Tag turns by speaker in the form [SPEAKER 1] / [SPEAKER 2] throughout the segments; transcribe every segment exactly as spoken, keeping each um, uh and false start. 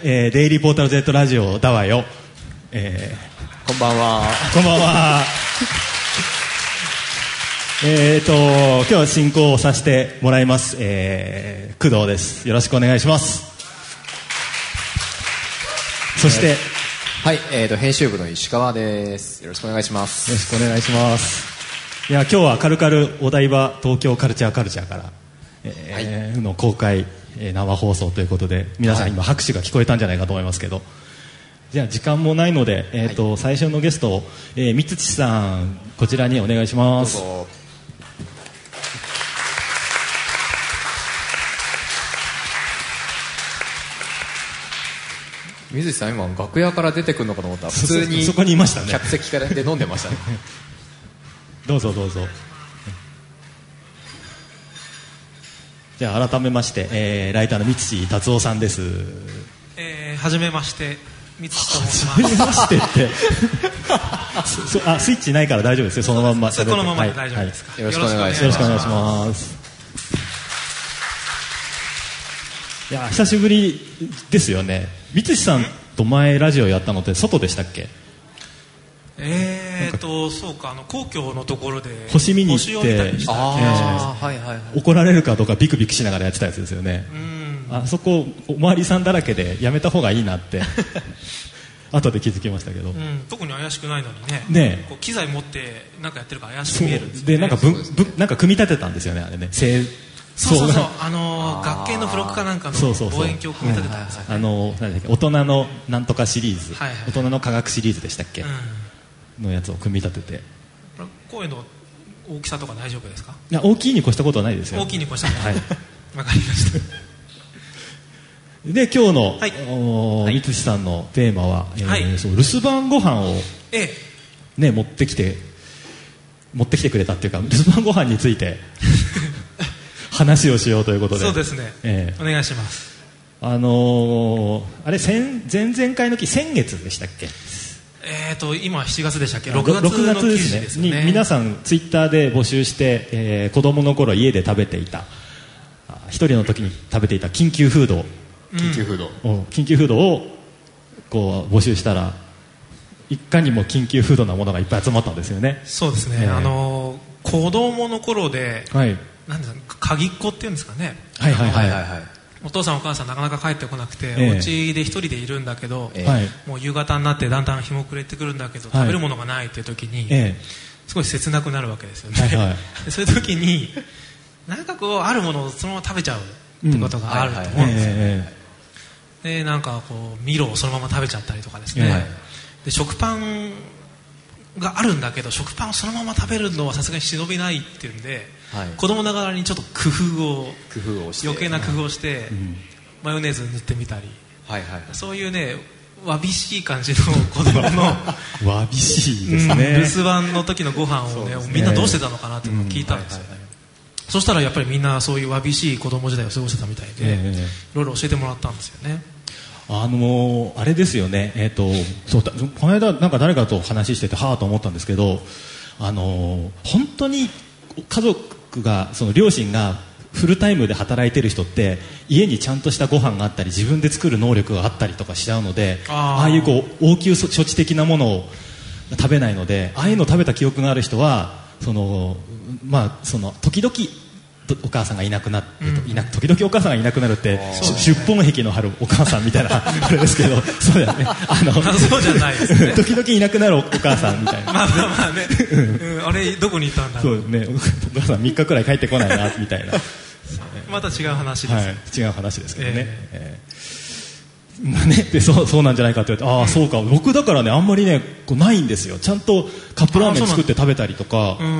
[SPEAKER 1] えー、デイリーポータル Z ラジオだわよ、え
[SPEAKER 2] ー、こんばんは。
[SPEAKER 1] こんばんは。えーと今日は進行をさせてもらいます、えー、工藤です。よろしくお願いします。そして、
[SPEAKER 2] えー、はい、えーと編集部の石川です。よろしくお願いします。
[SPEAKER 1] よろしくお願いします。いや今日はカルカルお台場東京カルチャーカルチャーから、えーはい、の公開生放送ということで皆さん今拍手が聞こえたんじゃないかと思いますけど、じゃあ時間もないので、えーとはい、最初のゲスト、えー、三土さんこちらにお願いします。
[SPEAKER 2] どうぞ。水木さん今楽屋から出てくるのかと思ったら普通に
[SPEAKER 1] そこにいましたね。
[SPEAKER 2] 客席からで飲んでましたね。
[SPEAKER 1] どうぞどうぞ。じゃあ改めまして、えー、ライターの三土達夫さんです。
[SPEAKER 3] えー、はじめまして三土と申します。
[SPEAKER 1] はじめましてってそあスイッチないから大丈夫ですよ。そのまんま
[SPEAKER 3] そこのままで大丈夫ですか、
[SPEAKER 2] はいはい、よろしくお願いします。
[SPEAKER 1] よろしくお願いします。いや久しぶりですよね。三土さんと前ラジオやったのって外でしたっけ？
[SPEAKER 3] えーとそうか、あの皇居のところで
[SPEAKER 1] 星見に行って、
[SPEAKER 3] たりした気がします、
[SPEAKER 2] はいはいはい、
[SPEAKER 1] 怒られるかどうかビクビクしながらやってたやつですよね。うん、あそこおまわりさんだらけでやめた方がいいなって後で気づきましたけど、うん、
[SPEAKER 3] 特に怪しくないのにね、
[SPEAKER 1] ね
[SPEAKER 3] こう機材持ってなんかやってるから怪しく見えるんですよね。
[SPEAKER 1] でなんかぶぶなんか組み立てたんですよねあれね。そう
[SPEAKER 3] そうそう、あのー、学系の付録かなんかの望遠鏡を組み立てたんですよね。
[SPEAKER 1] あのなんだっけ、大人のなんとかシリーズ、
[SPEAKER 3] はいはい、
[SPEAKER 1] 大人の科学シリーズでしたっけ、うん、のやつを組み立てて。
[SPEAKER 3] 声の大きさとか大丈夫ですか？
[SPEAKER 1] いや大きいに越したことはないですよ。
[SPEAKER 3] 大きいに越したことは
[SPEAKER 1] ない。
[SPEAKER 3] わかりました。
[SPEAKER 1] で今日の、
[SPEAKER 3] はい、
[SPEAKER 1] 三土さんのテーマは、えー
[SPEAKER 3] はい、
[SPEAKER 1] そう留守番ご飯を、
[SPEAKER 3] ええ
[SPEAKER 1] ね、持ってきて持ってきてくれたっていうか留守番ご飯について話をしようということで。
[SPEAKER 3] そうですね、えー、お願いします。
[SPEAKER 1] あのー、あれ前々回の日先月でしたっけ？
[SPEAKER 3] えーと今しちがつでしたっけ？ろくがつの記事ですね。
[SPEAKER 1] に皆さんツイッターで募集して、えー、子供の頃家で食べていた一人の時に食べていた緊急フード、
[SPEAKER 2] 緊急フード、
[SPEAKER 1] うん、緊急フードをこう募集したらいかにも緊急フードなものがいっぱい集まったんですよね。
[SPEAKER 3] そうですね、えー、あのー、子供の頃で、
[SPEAKER 1] はい、
[SPEAKER 3] なんですか、鍵っ子っていうんですかね。
[SPEAKER 1] はいはいはいはい、はい、
[SPEAKER 3] お父さんお母さんなかなか帰ってこなくて、
[SPEAKER 1] えー、
[SPEAKER 3] お家で一人でいるんだけど、
[SPEAKER 1] えー、
[SPEAKER 3] もう夕方になってだんだん日も暮れてくるんだけど、食べるものがないっていう時に、
[SPEAKER 1] えー、
[SPEAKER 3] すごい切なくなるわけですよね、
[SPEAKER 1] はいはい、
[SPEAKER 3] でそういう時になんかこうあるものをそのまま食べちゃうってことがあると思うんですよ、でなんかこうミロをそのまま食べちゃったりとかですね、はい、で食パンがあるんだけど食パンをそのまま食べるのはさすがに忍びないっていうんで、はい、子供ながらにちょっと工夫を
[SPEAKER 2] 工夫をして
[SPEAKER 3] 余計な工夫をして、うん、マヨネーズ塗ってみたり、
[SPEAKER 2] はいはいはい、
[SPEAKER 3] そういうねわびしい感じの子供の
[SPEAKER 1] わびしいですね、うん、
[SPEAKER 3] 留守番の時のご飯をね、みんなどうしてたのかなっていうのを聞いたんですよね、うんはいはいはい、そしたらやっぱりみんなそういうわびしい子供時代を過ごしてたみたいで、えー、いろいろ教えてもらったんですよね。
[SPEAKER 1] あのー、あれですよね、えーと、そうだこの間なんか誰かと話しててはぁと思ったんですけど、あのー、本当に家族がその両親がフルタイムで働いてる人って家にちゃんとしたご飯があったり自分で作る能力があったりとかしちゃうので、あ, ああいうこう応急処置的なものを食べないので、ああいうのを食べた記憶がある人はその、まあ、その時々お母さんがいなくなって、うん、いな時々お母さんがいなくなるって出本壁の張るお母さんみたいなあれですけど、そうだよね、あの
[SPEAKER 3] そうじゃないですね
[SPEAKER 1] 時々いなくなるお母さんみたいな
[SPEAKER 3] まあまあまあね、うん、あれどこに行ったんだろう、
[SPEAKER 1] そうね、お母さんみっかくらい帰ってこないなみたいな
[SPEAKER 3] また違う話です、
[SPEAKER 1] はい、違う話ですけどね、えーえーね、で そ, うそうなんじゃないかって言われて、ああそうか、僕だからねあんまりねこうないんですよ。ちゃんとカップラーメン作って食べたりとか、うん、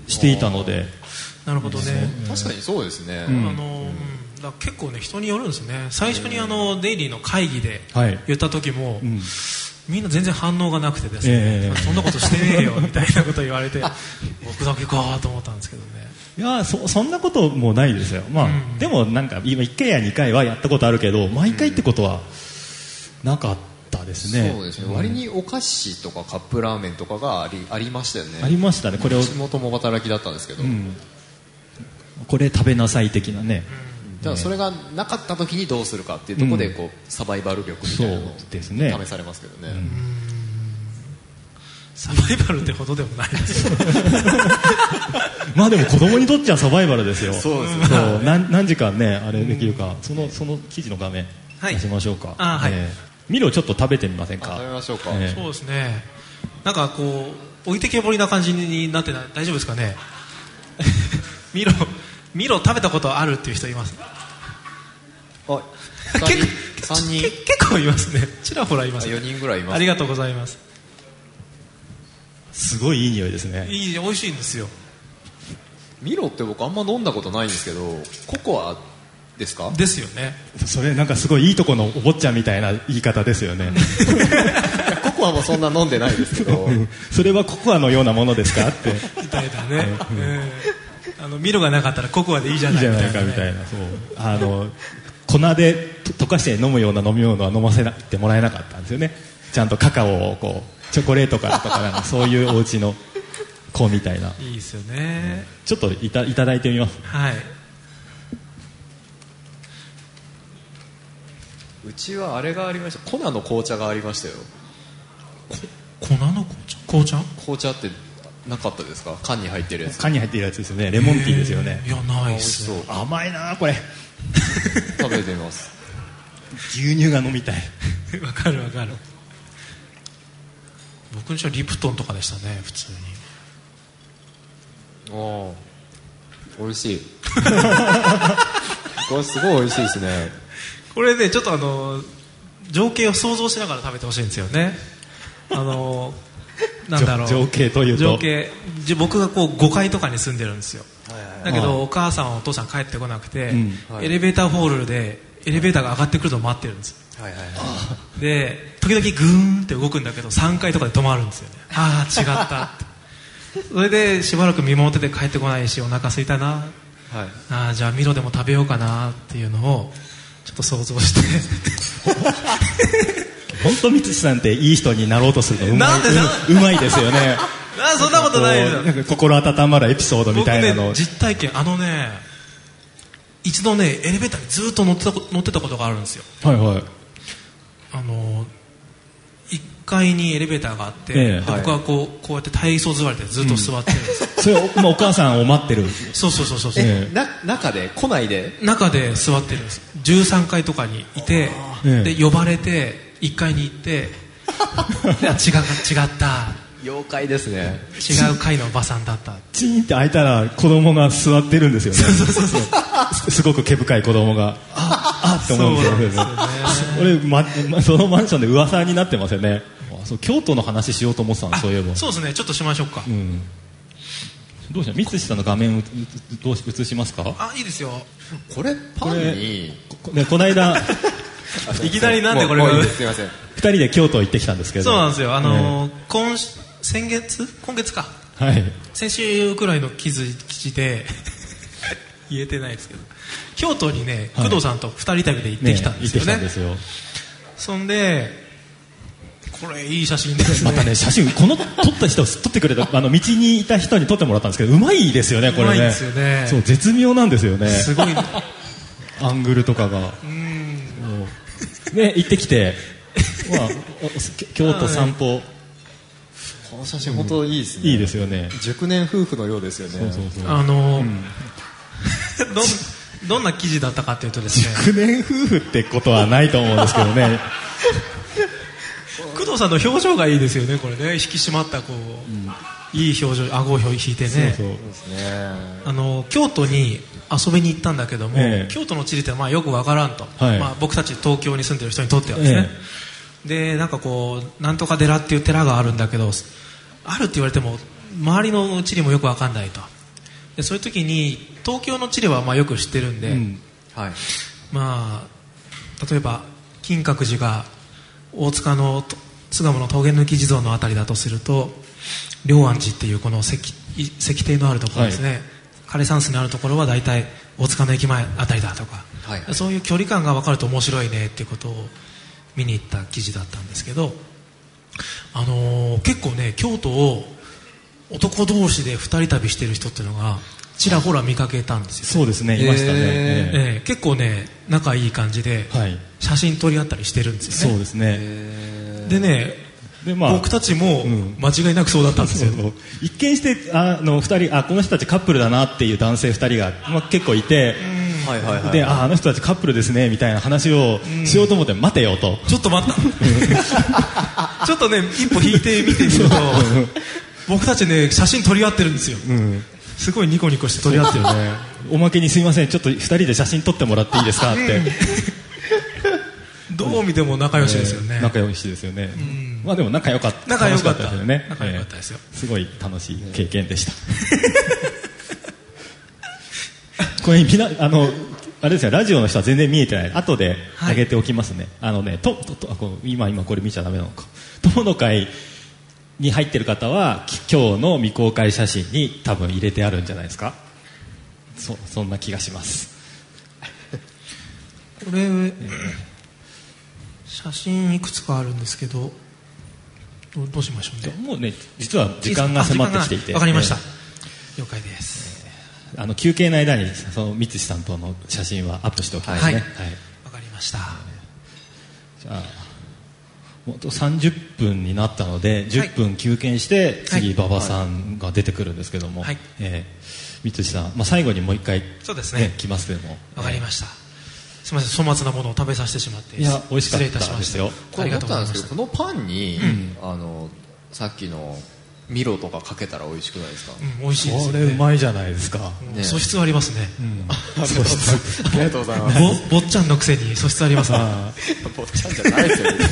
[SPEAKER 1] していたので。
[SPEAKER 3] なるほどね、
[SPEAKER 2] 確かにそうですね、
[SPEAKER 3] うん、あのだ結構ね人によるんですね。最初にあのデイリーの会議で言った時も、はい、うん、みんな全然反応がなくてですね、えー、そんなことしてねえよみたいなこと言われて僕だけかと思ったんですけどね。
[SPEAKER 1] いや そ, そんなこともないですよ、まあ、うん、でもなんか今いっかいやにかいはやったことあるけど毎回ってことはなかったですね、
[SPEAKER 2] うん、そうですね、割にお菓子とかカップラーメンとかがあ り, ありましたよね。
[SPEAKER 1] ありましたね。これを
[SPEAKER 2] 地元も働きだったんですけど、うん、
[SPEAKER 1] これ食べなさい的なね、
[SPEAKER 2] じゃあそれがなかった時にどうするかっていうところでこう、うん、サバイバル力みたいなのを試されますけどね、うん、
[SPEAKER 3] サバイバルってほどでもないです
[SPEAKER 1] まあでも子供にとっちゃサバイバルですよ。
[SPEAKER 2] そうですね。
[SPEAKER 1] そう何、何時間ねあれできるか、うん、そのその記事の画面出しましょうか。
[SPEAKER 3] あ、はい、
[SPEAKER 1] えー、ミロちょっと食べてみませんか。
[SPEAKER 2] 食べましょうか、
[SPEAKER 3] えー、そうですね。なんかこう置いてけぼりな感じになってない、大丈夫ですかねミロミロ食べたことあるっていう人います？
[SPEAKER 2] あ、さんにん
[SPEAKER 3] 結構いますね。ちらほらいます、ね、
[SPEAKER 2] よにんぐらいいます。
[SPEAKER 3] ありがとうございます。
[SPEAKER 1] すごいいい匂いですね。
[SPEAKER 3] いい、美味しいんですよ。
[SPEAKER 2] ミロって僕あんま飲んだことないんですけど、ココアですか？
[SPEAKER 3] ですよね。
[SPEAKER 1] それなんかすごいいいとこのお坊ちゃんみたいな言い方ですよね
[SPEAKER 2] ココアもそんな飲んでないですけど
[SPEAKER 1] それはココアのようなものですかって
[SPEAKER 3] みたいだね、えー、あのミロがなかったらココアでいいじゃないみたいな、ね、いいじゃないかみたいな。そう、あの粉で溶かして飲むような飲み物は飲ませてもらえなかったんですよね。ちゃんとカカオをこうチョコレートからとかなんかそういうお家の子みたいな。 いいですよね。
[SPEAKER 1] ちょっといた、いただいてみます。
[SPEAKER 3] はい。
[SPEAKER 2] うちはあれがありました。粉の紅茶がありましたよ。
[SPEAKER 3] 粉の紅茶？紅茶？
[SPEAKER 2] 紅茶ってなかったですか？缶に入ってるやつ。
[SPEAKER 1] 缶に入ってるやつですよね。レモンティーですよね。
[SPEAKER 3] いや、ないっす。
[SPEAKER 1] 甘いなこれ
[SPEAKER 2] 食べてみます。
[SPEAKER 1] 牛乳が飲みたい
[SPEAKER 3] わかるわかる。僕の家はリプトンとかでしたね、普通に。
[SPEAKER 2] ああ、美味しいこれすごい美味しいですね。
[SPEAKER 3] これね、ちょっとあの情景を想像しながら食べてほしいんですよね。あのなんだろう、
[SPEAKER 1] 情景というと
[SPEAKER 3] 情景、僕がこうごかいとかに住んでるんですよ、はいはいはい、だけどお母さんはお父さん帰ってこなくて、うんはい、エレベーターホールでエレベーターが上がってくるのを待ってるんですよ、はいはいはい、で時々グーンって動くんだけどさんかいとかで止まるんですよね。ああ違ったってそれでしばらく見守ってて帰ってこないしお腹空いたな、はい、ああじゃあミロでも食べようかなっていうのをちょっと想像して
[SPEAKER 1] 本当ミツシさんっていい人になろうとするとうまい、うまいですよね。
[SPEAKER 3] あ、そんなことないですよ。
[SPEAKER 1] なんか心温まるエピソードみたいなの、
[SPEAKER 3] 僕ね、実体験、あのね一度ねエレベーターにずっと乗ってた、乗ってたことがあるんですよ。
[SPEAKER 1] はいはい。
[SPEAKER 3] あのいっかいにエレベーターがあって、ええ、僕はこう、こうやって体操座りでずっと座ってるんですよ、うん、
[SPEAKER 1] それお、まあ、お母さんを待ってる。
[SPEAKER 3] そうそうそうそう。
[SPEAKER 2] えな中で来ないで
[SPEAKER 3] 中で座ってるんです。じゅうさんかいとかにいて、ええ、で呼ばれていっかいに行って違う、違った
[SPEAKER 2] 妖怪ですね。
[SPEAKER 3] 違う階のおばさんだった。
[SPEAKER 1] チーンって開いたら子供が座ってるんですよね。そうそうそうそうすごく毛深い子供がああって思うんですよね。俺、まま、そのマンションで噂になってますよね。そう京都の話しようと思ってたの。そういえば
[SPEAKER 3] そうですね、ちょっとしましょうか、うん、
[SPEAKER 1] どうしよう。三石さんの画面どう映しますか？
[SPEAKER 3] あ、いいですよ。
[SPEAKER 2] これパンに
[SPEAKER 1] こ, ね、この間
[SPEAKER 3] いきなりなんでこれが
[SPEAKER 2] すいません
[SPEAKER 1] ふたりで京都行ってきたんですけど。
[SPEAKER 3] そうなんですよ。あのーね、今先月今月か、
[SPEAKER 1] はい、
[SPEAKER 3] 先週くらいの記事で言えてないですけど京都にね、工藤さんとふたり旅で行ってきたんですよね。
[SPEAKER 1] ね、行ってきたんですよ。
[SPEAKER 3] そんでこれいい写真ですね。
[SPEAKER 1] またね、写真この撮った人撮ってくれたあの道にいた人に撮ってもらったんですけどうまいですよねこれね。うまいですよね。そう絶妙なんですよね。
[SPEAKER 3] すごい
[SPEAKER 1] アングルとかがうんね行ってきて、まあ、京都散歩。
[SPEAKER 2] この写真本当いいですね、
[SPEAKER 1] うん、いいですよね。
[SPEAKER 2] 熟年夫婦のようですよね。
[SPEAKER 3] そうそうそう。あのーうん、ど, どんな記事だったかというとですね、
[SPEAKER 1] 熟年夫婦ってことはないと思うんですけどね
[SPEAKER 3] 工藤さんの表情がいいですよね。これね、引き締まったこう、うん、いい表情、顎を引いてね。そうそうですね。あの京都に遊びに行ったんだけども、ええ、京都の地理ってまあよくわからんと、はい、まあ、僕たち東京に住んでる人にとってはですね、ええ、でなんかこうなんとか寺っていう寺があるんだけどあるって言われても周りの地理もよくわかんないと。でそういう時に東京の地理はまあよく知ってるんで、うん、はい、まあ、例えば金閣寺が大塚の巣鴨の峠抜き地蔵のあたりだとすると龍安寺っていうこの 石, 石庭のあるところですね、はい、枯山水のあるところは大体大塚の駅前あたりだとか、はいはい、そういう距離感が分かると面白いねっていうことを見に行った記事だったんですけど、あのー、結構ね京都を男同士でふたり旅してる人っていうのがちらほら見かけたんですよ。
[SPEAKER 1] そうですね、いましたね、え
[SPEAKER 3] ーえー、結構ね仲いい感じで、はい、写真撮り合ったりしてるんですよね。
[SPEAKER 1] そうですね。
[SPEAKER 3] でねで、まあ、僕たちも間違いなくそうだったんですよ、うん、そうそう
[SPEAKER 1] 一見してあのふたりあこの人たちカップルだなっていう男性ふたりが、まあ、結構いて、はいはいはい、で あ, あの人たちカップルですねみたいな話をしようと思って、待てよと、
[SPEAKER 3] ちょっと待ったちょっとね一歩引いて見てみると僕たちね写真撮り合ってるんですよ、うん、すごいニコニコして撮り合ってるね
[SPEAKER 1] おまけにすいませんちょっとふたりで写真撮ってもらっていいですかって
[SPEAKER 3] どう見ても仲良しですよね、
[SPEAKER 1] えー、仲良しですよね、うん、まあでも仲良かった
[SPEAKER 3] 仲良かった
[SPEAKER 1] ですよね。
[SPEAKER 3] 仲良かったですよ、
[SPEAKER 1] えー、すごい楽しい経験でしたこれみんなあのあれですよ、ラジオの人は全然見えてない、後で上げておきますね、はい、あのねとととあこう今今これ見ちゃダメなのか、友の会に入ってる方は今日の未公開写真に多分入れてあるんじゃないですか。 そ, そんな気がします
[SPEAKER 3] これ、えー、写真いくつかあるんですけど ど, どうしましょうね。
[SPEAKER 1] もうね実は時間が迫ってきていて、
[SPEAKER 3] わかりました、えー、了解です。
[SPEAKER 1] あの休憩の間にその三石さんとの写真はアップしておきますね。はい、
[SPEAKER 3] はい、わかりました。
[SPEAKER 1] じゃあもうさんじゅっぷんになったのでじゅっぷん休憩して次馬場さんが出てくるんですけども、はい、えー、三石さん、まあ、最後にもう一回、ね、
[SPEAKER 3] そうですね、
[SPEAKER 1] 来ますけども、
[SPEAKER 3] わかりました、えー、すみません粗末なものを食べさせてしまって
[SPEAKER 1] いや美味しかったですよ。
[SPEAKER 2] これ思ったんですけどこのパンに、うん、あのさっきのミロとかかけたら美味しくないですか。
[SPEAKER 3] うん、美味しいですよね。
[SPEAKER 1] これうまいじゃないですか、
[SPEAKER 3] ね、素質ありますね、
[SPEAKER 2] うん、素質ありがとうございます。
[SPEAKER 3] ぼ, ぼっちゃんのくせに素質ありますね
[SPEAKER 2] ぼっちゃんじゃないですよね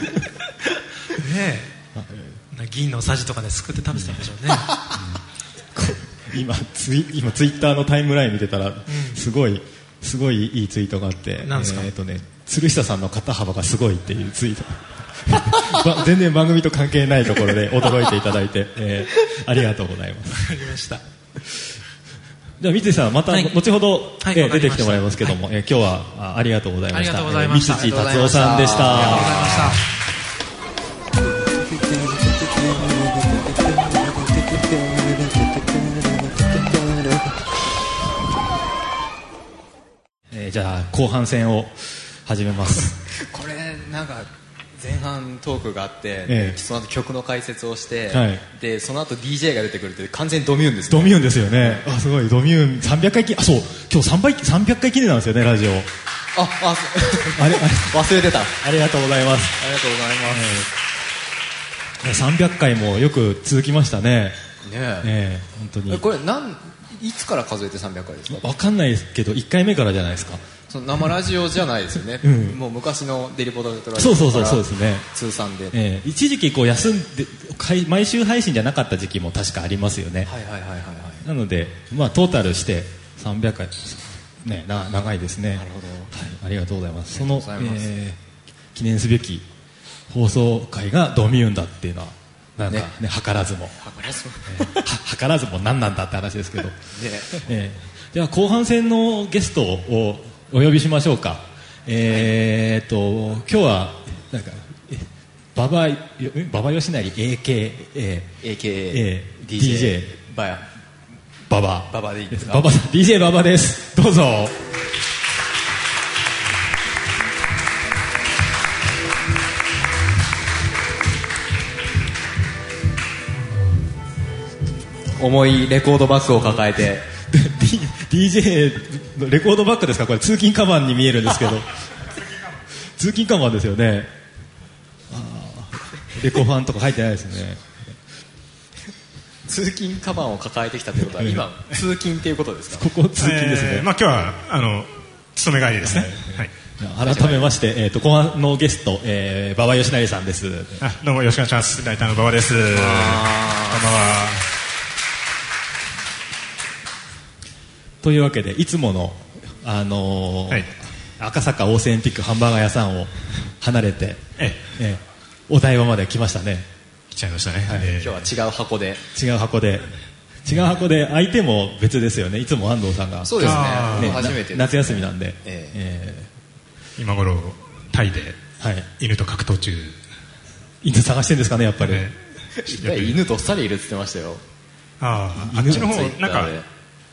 [SPEAKER 3] ねえ銀のさじとかですくって食べてたんでしょうね、
[SPEAKER 1] うん、今, ツイ今ツイッターのタイムライン見てたら、うん、すごいすごいいいツイートがあって、
[SPEAKER 3] 何ですか、
[SPEAKER 1] えーとね、鶴下さんの肩幅がすごいっていうツイート全然番組と関係ないところで驚いていただいて、えー、ありがとうございます。
[SPEAKER 3] ありました。
[SPEAKER 1] じゃあ三井さんまた後ほど、はい、えー、出てきてもらいますけども、はい、えー、今日は あ, ありがとうございました。三井達夫さんでした。
[SPEAKER 3] ありがとうございました。
[SPEAKER 1] えー、じゃあ後半戦を始めます
[SPEAKER 2] これなんか前半トークがあって、ええ、その後曲の解説をして、はい、でその後 ディージェー が出てくるって完全にドミューンですね。
[SPEAKER 1] ドミューンですよね。あすごいドミューンさんびゃっかい記念、あそう今日さんびゃっかい記念なんですよねラジオ。あ
[SPEAKER 2] ああれ忘れてた。
[SPEAKER 1] ありがとうございます。
[SPEAKER 2] ありがとうござい
[SPEAKER 1] ます、えー、さんびゃっかいもよく続きましたね。ね
[SPEAKER 2] え、
[SPEAKER 1] えー、本当に
[SPEAKER 2] これなんいつから数えてさんびゃっかいですか。
[SPEAKER 1] 分かんないですけどいっかいめからじゃないですか。
[SPEAKER 2] その生ラジオじゃないですよね、うん、もう昔のデリポートレトラジ
[SPEAKER 1] オから
[SPEAKER 2] 通算で、
[SPEAKER 1] えー、一時期こう休んで毎週配信じゃなかった時期も確かありますよね。
[SPEAKER 2] はいはいはいはい、はい、
[SPEAKER 1] なので、まあ、トータルしてさんびゃっかい、ね、な長いですね。
[SPEAKER 2] なるほど、
[SPEAKER 1] はい、ありがとうございます。その、えー、記念すべき放送回がドミューンだっていうのはなんか、ねね、図らずも
[SPEAKER 2] 図らずも、
[SPEAKER 1] えー、図らずも何なんだって話ですけど、ねえー、では後半戦のゲストをお呼びしましょうか。えー、っと今日はなんか馬場馬場義成 エーケーエー
[SPEAKER 2] エーケーエー
[SPEAKER 1] ディージェー
[SPEAKER 2] バヤ
[SPEAKER 1] 馬場
[SPEAKER 2] 馬場でいいですか。
[SPEAKER 1] 馬場 ディージェー 馬場です。どうぞ。
[SPEAKER 2] 重いレコードバッグを抱えて
[SPEAKER 1] ディージェー のレコードバッグですか。これ通勤カバンに見えるんですけど通勤カバンですよね。あレコファンとか入ってないですね。
[SPEAKER 2] 通勤カバンを抱えてきたということは今通勤っていうことですか。
[SPEAKER 1] ここ通勤ですね、
[SPEAKER 4] えーまあ、今日はあの勤め帰りですね、はい
[SPEAKER 1] はい、改めまして、えー、と後半のゲスト、えー、馬場義成さんです。
[SPEAKER 4] あどうもよろしくお願いします。ライターの馬場です。こんばんは。
[SPEAKER 1] というわけでいつもの、あのーはい、赤坂オーセンティックハンバーガー屋さんを離れて、えええお台場まで来ましたね。
[SPEAKER 4] 来ちゃいましたね、
[SPEAKER 2] はい、えー、今日は違う箱で
[SPEAKER 1] 違う箱で違う箱で相手も別ですよね。いつも安藤さんが
[SPEAKER 2] そうです ね, ね初めてですね。
[SPEAKER 1] 夏休みなんで、
[SPEAKER 4] えーえー、今頃タイで犬と格闘中、はい、
[SPEAKER 1] 犬探してるんですかねやっぱり、え
[SPEAKER 2] ー、犬どっさりいるって言ってましたよ。
[SPEAKER 4] あああっちの方なんか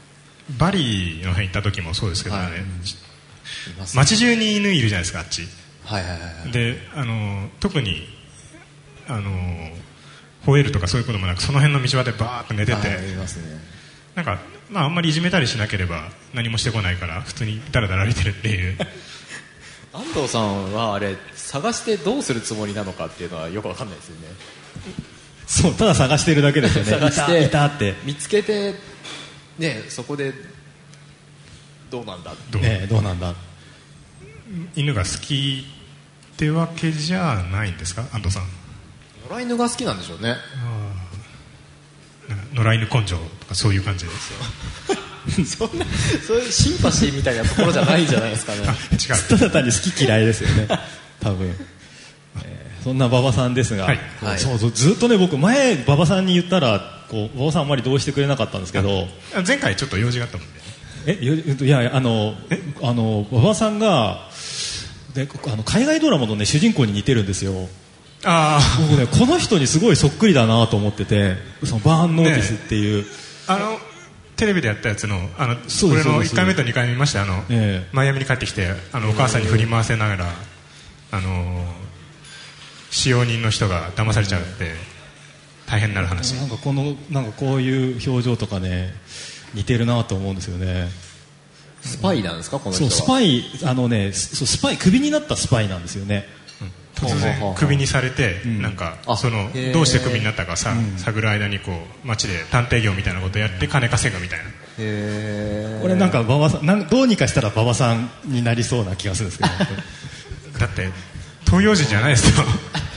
[SPEAKER 4] バリの辺行った時もそうですけどね、はい、街中に犬いるじゃないですか、あっち。
[SPEAKER 2] はいはいはいはい。
[SPEAKER 4] で、あの特にあの吠えるとかそういうこともなく、その辺の道端でバーッと寝てて、
[SPEAKER 2] いますね。
[SPEAKER 4] なんか、まあ、あんまりいじめたりしなければ何もしてこないから普通にダラダラ歩いてるっていう
[SPEAKER 2] 安藤さんはあれ探してどうするつもりなのかっていうのはよくわかんないですよね。
[SPEAKER 1] そう、ただ探してるだけですよね。
[SPEAKER 2] 探して
[SPEAKER 1] いたいたって
[SPEAKER 2] 見つけて、ね、そこでどうなんだ
[SPEAKER 1] どう、ね、どうなんだ。
[SPEAKER 4] 犬が好きってわけじゃないんですか、安藤さん。
[SPEAKER 2] 野良犬が好きなんでしょうね。
[SPEAKER 4] なんか野良犬根性とかそういう感じです
[SPEAKER 2] よそんな、そういうシンパシーみたいなところじゃないんじゃないですかね。
[SPEAKER 1] 違う、ただ単に好き嫌いですよね多分、えー、そんな馬場さんですが、はいはい、そうそう、ずっとね、僕前馬場さんに言ったらこう馬場さんあんまりどうしてくれなかったんですけど、
[SPEAKER 4] 前回ちょっと用事があったもんで、
[SPEAKER 1] えいやあのあの馬場さんがであの海外ドラマの、ね、主人公に似てるんですよ。
[SPEAKER 4] あ
[SPEAKER 1] 僕ね、この人にすごいそっくりだなと思ってて、そのバーンノーティスっていう、ね、
[SPEAKER 4] あのテレビでやったやつの、あのこれのいっかいめとにかいめ見ました。あの、えー、マイアミに帰ってきて、あのお母さんに振り回せながら、あの使用人の人が騙されちゃうって大変になる話。
[SPEAKER 1] なんかこのなんかこういう表情とかね、似てるなと思うんですよね。
[SPEAKER 2] スパイなんですか、この人は。
[SPEAKER 1] そう、スパイ、あのね、そう、スパイ、クビになったスパイなんですよね。
[SPEAKER 4] 突然クビにされて、うん、なんかそのどうしてクビになったかさ、うん、探る間にこう街で探偵業みたいなことやって金稼ぐみたいな。
[SPEAKER 1] へー、これなんか馬場さん、なんどうにかしたら馬場さんになりそうな気がするんですけど
[SPEAKER 4] だって東洋人じゃないですよ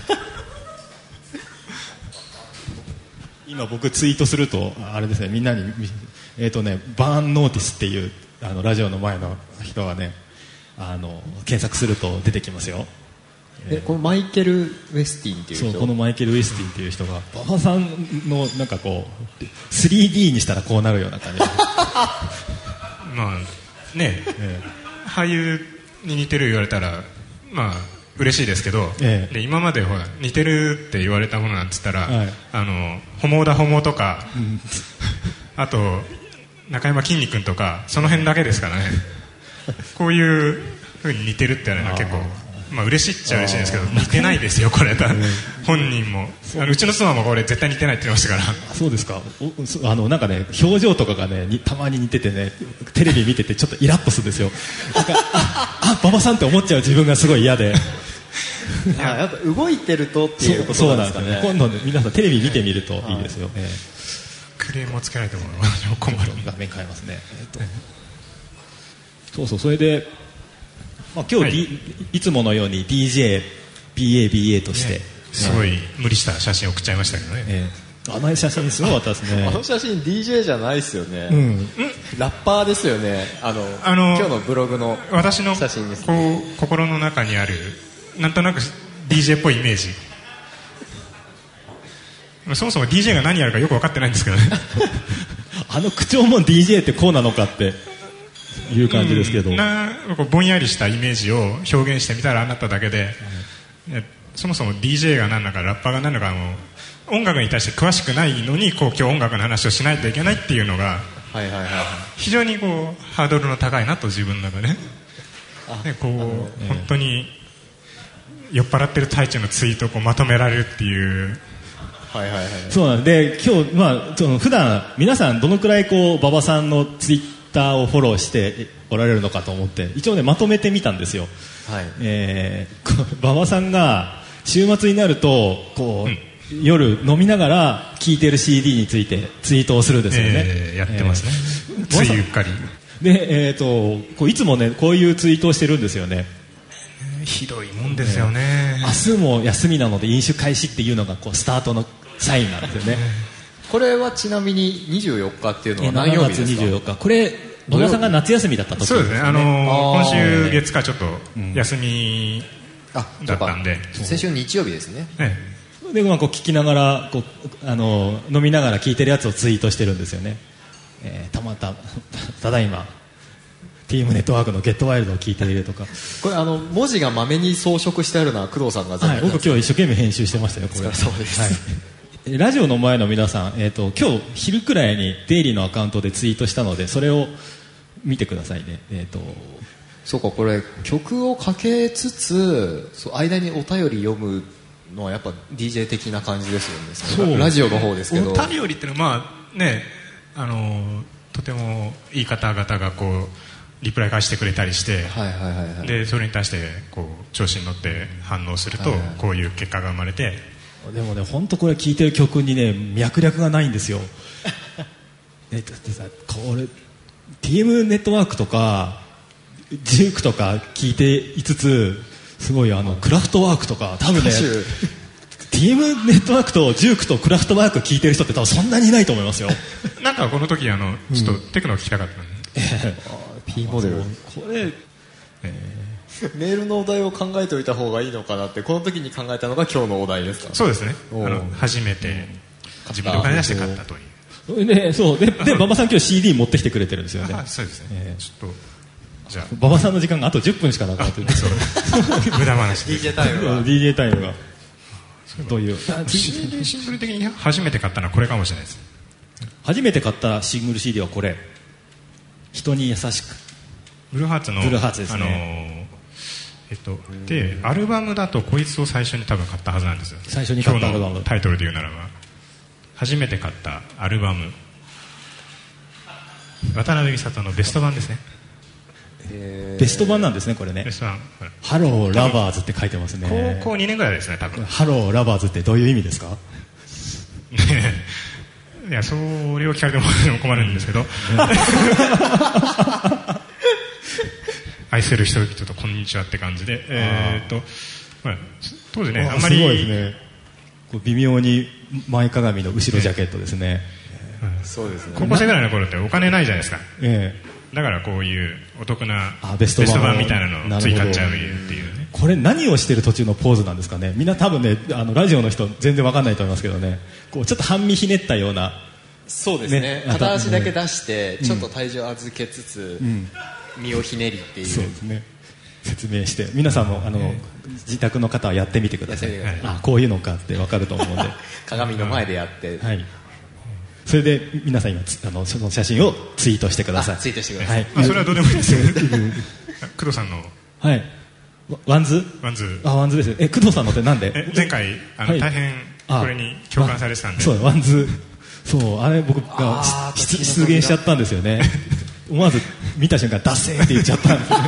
[SPEAKER 1] 今僕ツイートするとあれですね、みんなに、えーとね、バーンノーティスっていうあのラジオの前の人がね、あの検索すると出てきますよ。
[SPEAKER 2] えこのマイケル・ウェスティンっていう人。
[SPEAKER 1] そう、このマイケル・ウェスティンっていう人が馬場さんのなんかこう スリーディー にしたらこうなるような感じま
[SPEAKER 4] あねえ、俳優に似てる言われたらまあ嬉しいですけど、ええ、で今までほら似てるって言われたものなんて言ったら、はい、あのホモだホモとか、うん、あと中山きんに君とかその辺だけですからねこういう風に似てるって言われるのは結構まあ嬉しいっちゃ嬉しいんですけど、似てないですよこれ本人も。あのうちの妻もこれ絶対似てないって言ってましたから。
[SPEAKER 1] そうですか。おあのなんかね、表情とかがねたまに似ててね、テレビ見ててちょっとイラッとするんですよ。なんかあ、馬場さんって思っちゃう自分がすごい嫌で
[SPEAKER 2] いや、やっぱ動いてるとっていうことなんですかね。そうなんですよね。今度皆さんテレビ見てみるといいですよ、はい、え
[SPEAKER 4] ー、クレームをつけないと思うの困る。
[SPEAKER 1] 画面変えますね、えー、とそうそう、それでまあ、今日、D はい、いつものように ディージェー、ビーエービーエー として、ね、
[SPEAKER 4] すごい無理した写真送っちゃいましたけどね、え
[SPEAKER 1] ー、あの写真すごかったですね。
[SPEAKER 2] あの写真 ディージェー じゃないですよね、うん、ラッパーですよね。あの
[SPEAKER 4] あの
[SPEAKER 2] 今日のブログの
[SPEAKER 4] 私の
[SPEAKER 2] 写真です、
[SPEAKER 4] こう心の中にあるなんとなく ディージェー っぽいイメージそもそも ディージェー が何やるかよく分かってないんですけどね
[SPEAKER 1] あの口調も ディージェー ってこうなのかっていう感じですけど、
[SPEAKER 4] うん、なぼんやりしたイメージを表現してみたらああなっただけで、うん、そもそも ディージェー が何だかラッパーが何だかも音楽に対して詳しくないのにこう今日音楽の話をしないといけないっていうのが非常にこうハードルの高いなと自分の中で、ね、でこう、えー、本当に酔っ払ってる最中のツイートをこうまとめられるっていう
[SPEAKER 1] はいはいはい、そうなんで今日、まあ、その普段皆さんどのくらいこう馬場さんのツイッターをフォローしておられるのかと思って一応ねまとめてみたんですよ、はい、えー、馬場さんが週末になるとこう、うん、夜飲みながら聴いてる シーディー についてツイートをするんですよね、
[SPEAKER 4] えー、やってますね、えー、ついうっかり
[SPEAKER 1] で、えー、とこういつもねこういうツイートをしてるんですよね。
[SPEAKER 4] ひどいもんですよね、
[SPEAKER 1] えー、明日も休みなので飲酒開始っていうのがこうスタートのサインなんですよね
[SPEAKER 2] これはちなみににじゅうよっかっていうのは何曜日ですか。にじゅうよっか、
[SPEAKER 1] これ野田さんが夏休みだった時ですね。
[SPEAKER 4] そうですね、あのー、今週月火ちょっと休みだったんで、
[SPEAKER 2] うん、先週日曜日ですね、え
[SPEAKER 1] え、で、まあ、こう聞きながらこう、あのー、飲みながら聞いてるやつをツイートしてるんですよね、えー、たまたただいまティームネットワークのゲットワイルドを聞いているとか、
[SPEAKER 2] これあの文字がまめに装飾してあるのは工藤さんが全部、
[SPEAKER 1] はい、僕今日一生懸命編集してましたよこれ。
[SPEAKER 2] そうです、はい
[SPEAKER 1] ラジオの前の皆さん、えー、と今日昼くらいにデイリーのアカウントでツイートしたのでそれを見てくださいね。えー、と
[SPEAKER 2] そうか、これ曲をかけつつそう間にお便り読むのはやっぱ ディージェー 的な感じですよね。そうラジオの方ですけど、
[SPEAKER 4] お便りっていうのはまあね、あのとてもいい方々がこうリプライ返してくれたりして、
[SPEAKER 2] はいはいはいはい、
[SPEAKER 4] でそれに対してこう調子に乗って反応すると、はいはい、こういう結果が生まれて。
[SPEAKER 1] でもね、本当これ聴いてる曲にね脈略がないんですよえだってさ、これ ティーエム ネットワークとかジュークとか聴いていつつ、すごいあのクラフトワークとか多分ねティーエム ネットワークとジュークとクラフトワーク聴いてる人って多分そんなにいないと思いますよ
[SPEAKER 4] なんかこの時あのちょっとテクノを聞きたかったので、
[SPEAKER 2] うん、P モデル
[SPEAKER 1] これ、え
[SPEAKER 2] ー、メールのお題を考えておいた方がいいのかなってこの時に考えたのが今日のお題ですか。
[SPEAKER 4] そうですね、あの初めて自分でお金出して買ったという、
[SPEAKER 1] ね、そうでで馬場さん今日 シーディー 持ってきてくれてるんですよね。
[SPEAKER 4] そうですね、えー、ちょっとじゃあ
[SPEAKER 1] 馬場さんの時間があとじゅっぷんしかなかった
[SPEAKER 4] 無駄話
[SPEAKER 2] ディージェー タイムが
[SPEAKER 1] ディージェー タイムがどういう
[SPEAKER 4] シーディー シングル的に初めて買ったのはこれかもしれないです。
[SPEAKER 1] 初めて買ったシングル シーディー はこれ、人に優しく、
[SPEAKER 4] ブルーハーツの
[SPEAKER 1] ブルーハーツですね、
[SPEAKER 4] あのーえっと、でアルバムだとこいつを最初に多分買ったはずなんですよ。
[SPEAKER 1] 最初に買ったアルバム、
[SPEAKER 4] タイトルで言うならば初めて買ったアルバム、渡辺美里のベスト版ですね。
[SPEAKER 1] ベスト版なんですね、これね。
[SPEAKER 4] ベスト版、
[SPEAKER 1] ハローラバーズって書いてますね。
[SPEAKER 4] 高校にねんぐらいですね、多分。
[SPEAKER 1] ハローラバーズってどういう意味ですか
[SPEAKER 4] いや、それを聞かれても困るんですけど愛せる人々とこんにちはって感じで、えー、っと、まあ、当時ね、あんまり
[SPEAKER 1] すごいですね、こう微妙に前かがみの後ろジャケットですね。
[SPEAKER 2] えー、そうですね。
[SPEAKER 4] 高校生ぐらいの頃ってお金ないじゃないですか。
[SPEAKER 1] えー、
[SPEAKER 4] だからこういうお得な
[SPEAKER 1] ベスト 版,
[SPEAKER 4] ベスト版みたいなのをつい買っちゃうっていうね。
[SPEAKER 1] これ何をしてる途中のポーズなんですかね。みんな多分ね、あのラジオの人全然わかんないと思いますけどね、こうちょっと半身ひねったような。
[SPEAKER 2] そうですね、ね、片足だけ出してちょっと体重預けつつ、うん、身をひねりっていう。
[SPEAKER 1] そうですね、説明して皆さんもあの自宅の方はやってみてください。あ、こういうのかって分かると思うので
[SPEAKER 2] 鏡の前でやって、
[SPEAKER 1] はい、それで皆さん今あのその写真をツイートしてください。
[SPEAKER 2] ツイートしてください、
[SPEAKER 1] はい、
[SPEAKER 4] まあ、それはどうでもいいですよ工藤さんの、
[SPEAKER 1] はい、ワンズ
[SPEAKER 4] ワンズ
[SPEAKER 1] あワンズです。え工藤さんのってなんで
[SPEAKER 4] え前回あの、はい、大変これに共感されてたんで。
[SPEAKER 1] そうワンズ、そうあれ僕が出現しちゃったんですよね思わず見た瞬間ダッセーって言っちゃったんです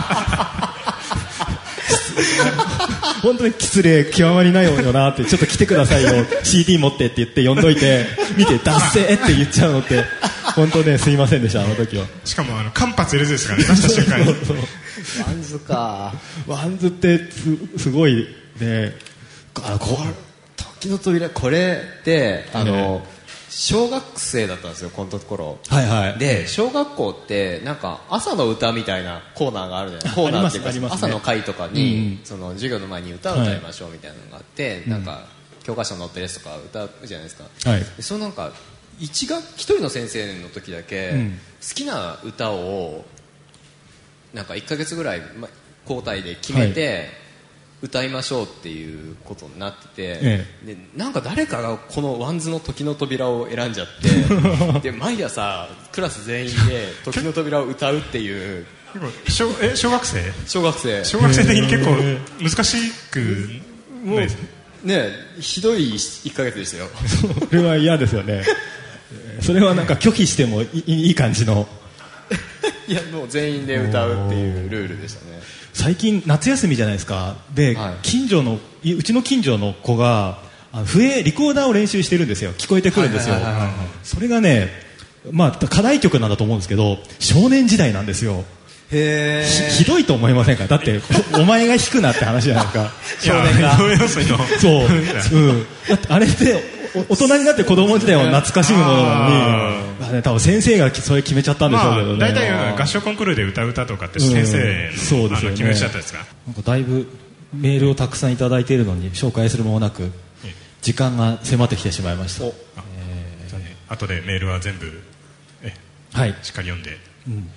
[SPEAKER 1] 本当に失礼極まりないよなって、ちょっと来てくださいよシーディー 持ってって言って呼んどいて見てダッセーって言っちゃうのって本当ねすいませんでした、あの時は。
[SPEAKER 4] しかもあの間髪入れずですからね、出した瞬間に
[SPEAKER 2] ワンズか
[SPEAKER 1] ワンズってす, すごいね。
[SPEAKER 2] あこ時の扉、これってあの、ね、小学生だったんですよこの頃、
[SPEAKER 1] はいはい、
[SPEAKER 2] で小学校ってなんか朝の歌みたいなコーナーがあるじゃないコーナーっていうか、ね、朝の会とかに、うん、その授業の前に歌を歌いましょうみたいなのがあって、はい、なんか教科書に載ってるやつとか歌うじゃないですか、
[SPEAKER 1] はい、
[SPEAKER 2] でそのなんか一学一人の先生の時だけ、うん、好きな歌をなんかいっかげつぐらい交代で決めて、はい、歌いましょうっていうことになってて、ええ、でなんか誰かがこのワンズの時の扉を選んじゃってで毎朝クラス全員で時の扉を歌うっていう
[SPEAKER 4] 小, え小学生
[SPEAKER 2] 小学生
[SPEAKER 4] 小学生的に結構難しく
[SPEAKER 2] もうねひどいいっかげつでしたよ
[SPEAKER 1] それは嫌ですよねそれはなんか拒否してもい い, いい感じの
[SPEAKER 2] いやもう全員で歌うっていうルールでしたね。
[SPEAKER 1] 最近夏休みじゃないですか。で、はい、近所のうちの近所の子が笛リコーダーを練習してるんですよ。聞こえてくるんですよ。それがね、まあ課題曲なんだと思うんですけど少年時代なんですよ。
[SPEAKER 2] へー
[SPEAKER 1] ひ, ひどいと思いませんか。だってお前が弾くなって話じゃないですか
[SPEAKER 2] 少年が
[SPEAKER 1] そう、うん、だってあれって大人になって子供時代を懐かしむものなのにあ、ね、多分先生がそれ決めちゃったんでしょうけどね、
[SPEAKER 4] まあ、大体合唱コンクールで歌う歌とかって先生の、うんそうですよね、あの決めちゃったんですか。
[SPEAKER 1] なんかだいぶメールをたくさんいただいているのに紹介する間もなく時間が迫ってきてしまいました。あ、
[SPEAKER 4] えーね、後でメールは全部え、はい、しっかり読んで、うんえー、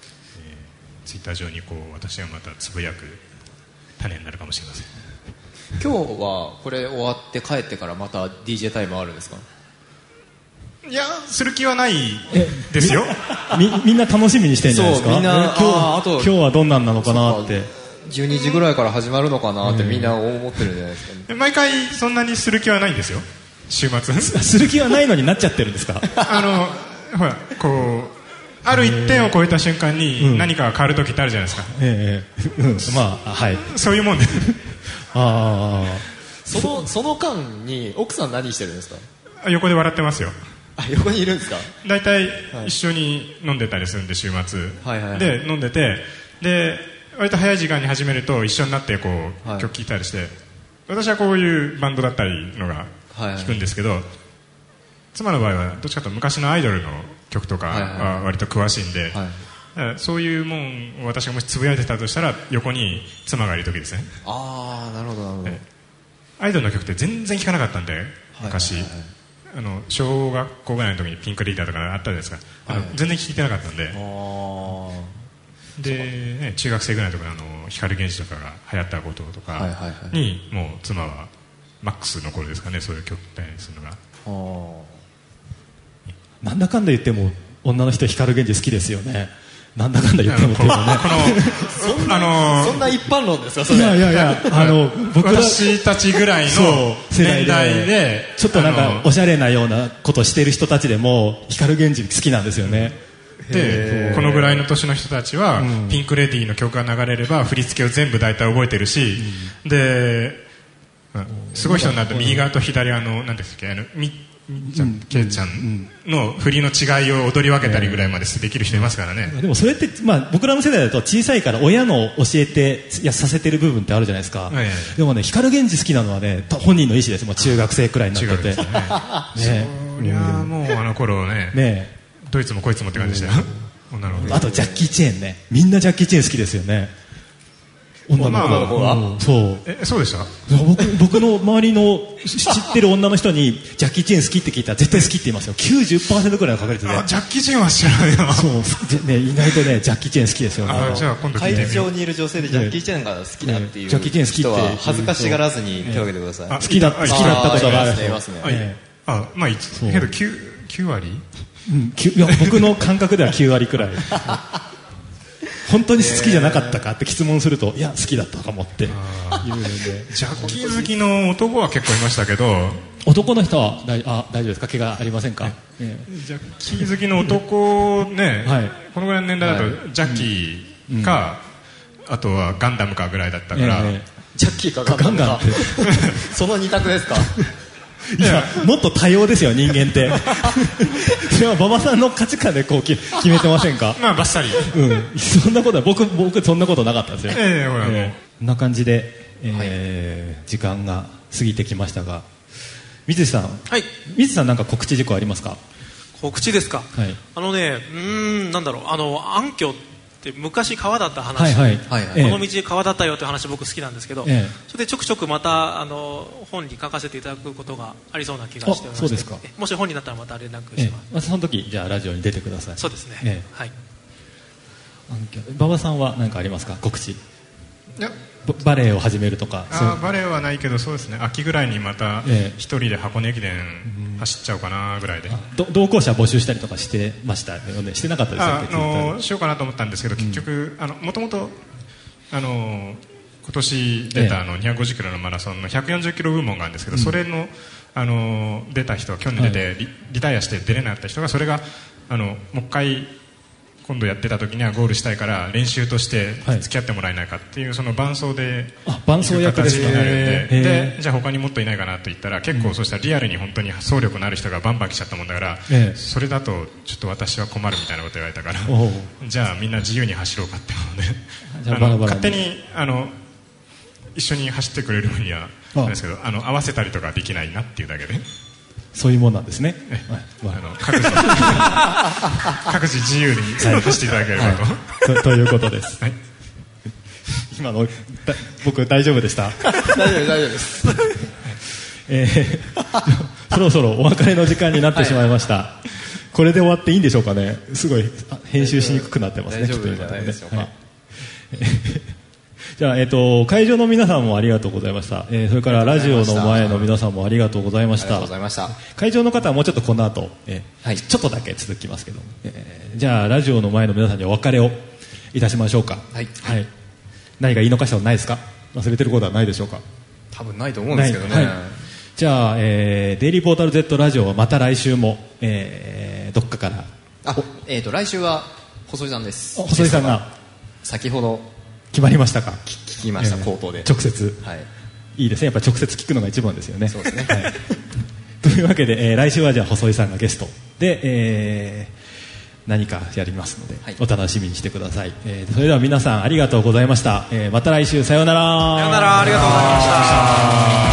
[SPEAKER 4] ツイッター上にこう私がまたつぶやく種になるかもしれません。
[SPEAKER 2] 今日はこれ終わって帰ってからまた ディージェー タイムあるんですか？
[SPEAKER 4] いや、する気はないですよ。
[SPEAKER 1] み, みんな楽しみにしてんじゃないですか？
[SPEAKER 2] そう、みんな、
[SPEAKER 1] 今日あと今日はどんなんなのかなって。
[SPEAKER 2] じゅうにじぐらいから始まるのかなってみんな思ってるんじゃないですかね。
[SPEAKER 4] 毎回そんなにする気はないんですよ、週末。
[SPEAKER 1] する気はないのになっちゃってるんですか？
[SPEAKER 4] あのほら、こうある一点を超えた瞬間に何かが変わる時ってあるじゃないですか。
[SPEAKER 1] ええ、うん、まあはい、
[SPEAKER 4] そういうもんで
[SPEAKER 1] ああ、
[SPEAKER 2] そのその間に奥さん何してるんですか？
[SPEAKER 4] 横で笑ってますよ。
[SPEAKER 2] あ、横にいるんですか？
[SPEAKER 4] 大体一緒に飲んでたりするんで、週末、はいはいはい、で飲んでて、で割と早い時間に始めると一緒になってこう、はい、曲聴いたりして、私はこういうバンドだったりのが聴くんですけど、はいはい、妻の場合はどっちかというと昔のアイドルの曲とかは割と詳しいんで、はいはい、そういうもんを私がもしつぶやいてたとしたら横に妻がいる時ですね。
[SPEAKER 2] ああ、なるほどなるほど。
[SPEAKER 4] アイドルの曲って全然聴かなかったんで、昔、はいはいはいはい、あの小学校ぐらいの時にピンクリーダーとかあったじゃないですか、あの、はい、全然聴いてなかったんで、で、ね、中学生ぐらいの時にあの光源氏とかが流行ったこととかに、はいはいはい、もう妻はマックスの頃ですかね、そういう曲みたいにするのが。
[SPEAKER 1] なんだかんだ言っても女の人光源氏好きですよね。なんだかんだ言ってもっていうかね、
[SPEAKER 2] そんな、あのー、そんな一般論ですかそれ？
[SPEAKER 1] いやいやいや、あの
[SPEAKER 4] 僕ら私たちぐらいの年代で
[SPEAKER 1] ちょっとなんかおしゃれなようなことしてる人たちでも光源氏好きなんですよね。
[SPEAKER 4] でこのぐらいの年の人たちは、うん、ピンクレディーの曲が流れれば振り付けを全部大体覚えてるし、うん、ですごい人になると右側と左側の何ですか、あのみケイちゃんの振りの違いを踊り分けたりぐらいまでできる人いますからね。
[SPEAKER 1] でもそれって、まあ、僕らの世代だと小さいから親の教えてやさせてる部分ってあるじゃないですか、はいはいはい、でもね、光源氏好きなのはね本人の意思です。もう中学生くらいになってて、ね、ね、
[SPEAKER 4] そりゃもうあの頃ね、ね、どいつもこいつもって感じでしたよ。
[SPEAKER 1] あとジャッキー・チェーンね、みんなジャッキー・チェーン好きですよね、女の子が、うん、そう
[SPEAKER 4] えそうでした。
[SPEAKER 1] 僕, 僕の周りの知ってる女の人にジャッキー・チェーン好きって聞いたら絶対好きって言いますよ。 きゅうじゅっパーセント くらいの確率で。
[SPEAKER 4] あ、ジャッキー・チェーンは知らないな。
[SPEAKER 1] そう、ね、意外とねジャッキー・チェーン好きですよね。
[SPEAKER 4] あ、じゃあ今度聞いてみよう。
[SPEAKER 2] 会場にいる女性でジャッキー・チェーンが好きだっていう人は恥ずかしがらずに手を挙げてください。
[SPEAKER 1] 好きだ好きだったことがある人い
[SPEAKER 2] ますね。
[SPEAKER 4] あ、まあけど 9, 9割、
[SPEAKER 1] うん、いや僕の感覚ではきゅうわりくらい本当に好きじゃなかったかって質問すると、いや好きだったかもって言うので、
[SPEAKER 4] ジャッキー好きの男は結構いましたけど、
[SPEAKER 1] 男の人は大あ大丈夫ですか？怪我ありませんか？
[SPEAKER 4] ええ、ジャッキー好きの男ね、はい、このぐらいの年代だと、はい、ジャッキーか、うん、あとはガンダムかぐらいだったから、ええ、
[SPEAKER 2] ジャッキーかガンダムかその二択ですか？
[SPEAKER 1] いや、もっと多様ですよ人間ってそれは馬場さんの価値観でこう決めてませんか？
[SPEAKER 4] まあバッサリ、
[SPEAKER 1] うん、そんなことは 僕, 僕そんなことなかったですよ。
[SPEAKER 4] えーほらえー、
[SPEAKER 1] こんな感じで、えーはい、時間が過ぎてきましたが、水さん、
[SPEAKER 3] はい、
[SPEAKER 1] 水さんなんか告知事項ありますか？
[SPEAKER 3] 告知ですか、
[SPEAKER 1] はい、
[SPEAKER 3] あのね、うーん、なんだろう、あの暗渠って昔川だった話、
[SPEAKER 1] はいはいはい、
[SPEAKER 3] この道川だったよという話僕好きなんですけど、ええ、それでちょくちょくまたあの本に書かせていただくことがありそうな気がしておりまして、
[SPEAKER 1] そうですか。
[SPEAKER 3] もし本になったらまた連絡します、
[SPEAKER 1] ええ、その時じゃあラジオに出てください。
[SPEAKER 3] そうですね、
[SPEAKER 1] ええ、
[SPEAKER 3] はい。
[SPEAKER 1] 馬場さんは何かありますか？告知。い
[SPEAKER 4] や
[SPEAKER 1] バレエを始めるとか。
[SPEAKER 4] あバレエはないけど、そうですね、秋ぐらいにまた一人で箱根駅伝走っちゃおうかなぐらいで、
[SPEAKER 1] ど同行者募集したりとかしてましたよね？してなかったですよね？
[SPEAKER 4] あのしようかなと思ったんですけど、結局もともと今年出たあのにひゃくごじゅっキロのマラソンのひゃくよんじゅっキロ部門があるんですけど、それのあの出た人、去年出てリ、リタイアして出れなかった人が、それがあのもう一回今度やってた時にはゴールしたいから練習として付き合ってもらえないかっていう、その伴走で
[SPEAKER 1] 伴走役ですね。
[SPEAKER 4] 形になるんで、でじゃあ他にもっといないかなと言ったら、結構そうしたらリアルに本当に走力のある人がバンバン来ちゃったもんだから、それだとちょっと私は困るみたいなこと言われたから、じゃあみんな自由に走ろうかってことで、あの勝手にあの一緒に走ってくれる分にはなんですけど、あの合わせたりとかできないなっていうだけで。
[SPEAKER 1] そういうもんなんですね。
[SPEAKER 4] あの各自各自自由に走っていただければと、
[SPEAKER 1] はいはい、と, ということです、はい、今の僕大丈夫でした？
[SPEAKER 2] 大丈夫大丈夫です、
[SPEAKER 1] えー、そろそろお別れの時間になってしまいました、はい、これで終わっていいんでしょうかね？すごい編集しにくくなってますね。
[SPEAKER 2] 大丈夫じゃないでしょうか、はい
[SPEAKER 1] じゃあ、えー、と会場の皆さんもありがとうございました、えー、それからラジオの前の皆さんもありがとうございました。
[SPEAKER 2] ありがとうございました。
[SPEAKER 1] 会場の方はもうちょっとこの後、えーはい、ちょっとだけ続きますけど、えー、じゃあラジオの前の皆さんにお別れをいたしましょうか。はい、はい、何か言い残したことないですか？忘れてることはないでしょうか？
[SPEAKER 2] 多分ないと思うんですけどね、はい、
[SPEAKER 1] じゃあ、えー、デイリーポータル Z ラジオはまた来週も、えー、どっかから
[SPEAKER 2] あ、えー、と来週は細井さんです。
[SPEAKER 1] 細井さんが
[SPEAKER 2] 先ほど
[SPEAKER 1] 決まりましたか？
[SPEAKER 2] 聞きました、えー、口頭で
[SPEAKER 1] 直接、はい、いいですね、やっぱ直接聞くのが一番ですよね。そうですね、はい、というわけで、えー、来週はじゃあ細井さんがゲストで、えー、何かやりますので、はい、お楽しみにしてください、えー、それでは皆さんありがとうございました、えー、また来週さようなら。
[SPEAKER 3] さようなら、ありがとうございました。